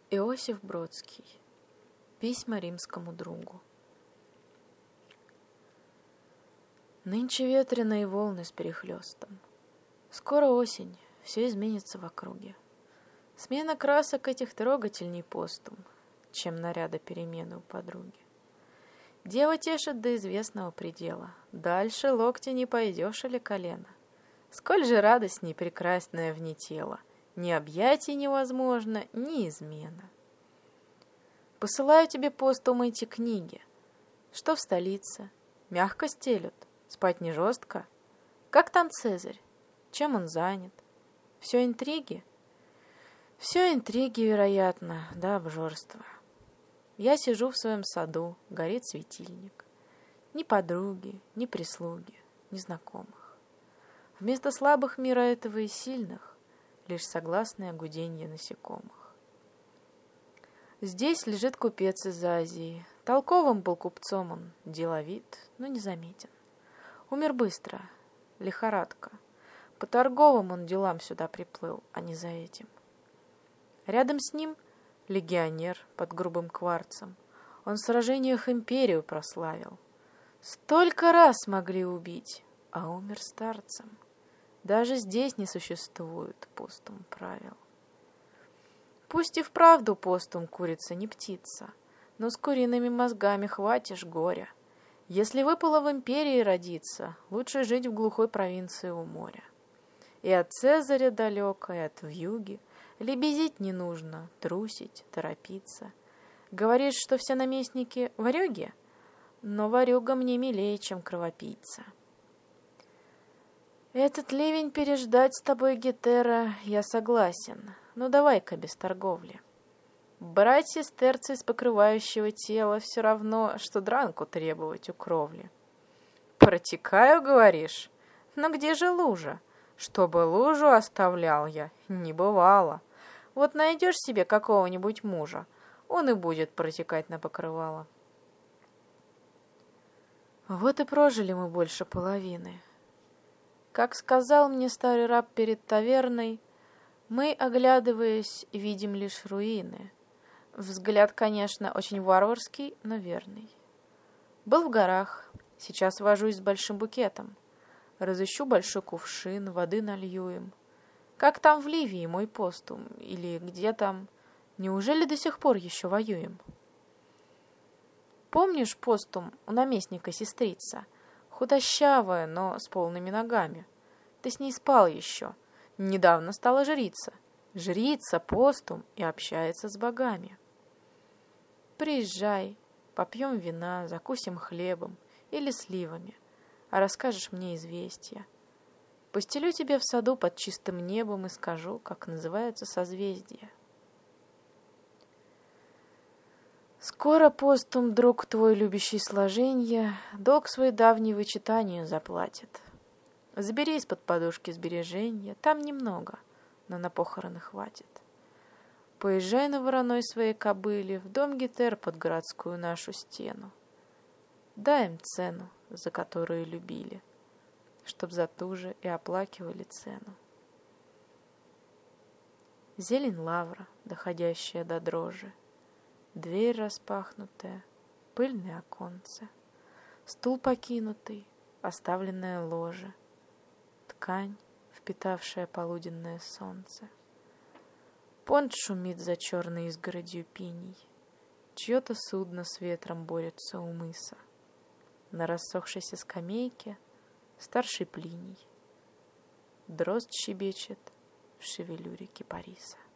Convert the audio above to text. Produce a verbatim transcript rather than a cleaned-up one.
Иосиф Бродский. Письма римскому другу. Нынче ветреные волны с перехлестом. Скоро осень, все изменится в округе. Смена красок этих трогательней постум, чем наряда перемены у подруги. Дева тешит до известного предела, дальше локтя не пойдешь или колено. Сколь же радостней прекрасное вне тела, ни объятий невозможно, ни измена. Посылаю тебе постум эти книги. Что в столице? Мягко стелют? Спать не жестко? Как там Цезарь? Чем он занят? Все интриги? Все интриги, вероятно, да обжорство. Я сижу в своем саду, горит светильник. Ни подруги, ни прислуги, ни знакомых. Вместо слабых мира этого и сильных лишь согласное гуденье насекомых. Здесь лежит купец из Азии. Толковым был купцом он, деловит, но незаметен. Умер быстро, лихорадка. По торговым он делам сюда приплыл, а не за этим. Рядом с ним легионер под грубым кварцем. Он в сражениях империю прославил. Столько раз могли убить, а умер старцем. Даже здесь не существует постум правил. Пусть и вправду постум курица не птица, но с куриными мозгами хватишь горя. Если выпало в империи родиться, лучше жить в глухой провинции у моря. И от Цезаря далеко, и от вьюги лебезить не нужно, трусить, торопиться. Говоришь, что все наместники варюги? Но варюга мне милее, чем кровопийца. Этот ливень переждать с тобой, Гетера, я согласен, но давай-ка без торговли. Брать сестерцы из покрывающего тела все равно, что дранку требовать у кровли. Протекаю, говоришь? Но где же лужа? Чтобы лужу оставлял я, не бывало. Вот найдешь себе какого-нибудь мужа, он и будет протекать на покрывало. Вот и прожили мы больше половины. Как сказал мне старый раб перед таверной, мы, оглядываясь, видим лишь руины. Взгляд, конечно, очень варварский, но верный. Был в горах, сейчас вожусь с большим букетом. Разыщу большой кувшин, воды налью им. Как там в Ливии мой постум? Или где там? Неужели до сих пор еще воюем? Помнишь постум у наместника сестрица? Худощавая, но с полными ногами. Ты с ней спал еще. Недавно стала жрица. Жрица, постум и общается с богами. Приезжай, попьем вина, закусим хлебом или сливами, а расскажешь мне известия. Постелю тебе в саду под чистым небом и скажу, как называются созвездия. Скоро постум, друг твой, любящий сложенья, долг свой давний вычитанию заплатит. Забери из-под подушки сбереженья, там немного, но на похороны хватит. Поезжай на вороной своей кобыле в дом Гетер под городскую нашу стену. Дай им цену, за которую любили, чтоб за ту же и оплакивали цену. Зелень лавра, доходящая до дрожи, дверь распахнутая, пыльное оконце, стул покинутый, оставленное ложе, ткань, впитавшая полуденное солнце. Понт шумит за черной изгородью пиней, чье-то судно с ветром борется у мыса. На рассохшейся скамейке старший Плиний. Дрозд щебечет в шевелюре кипариса.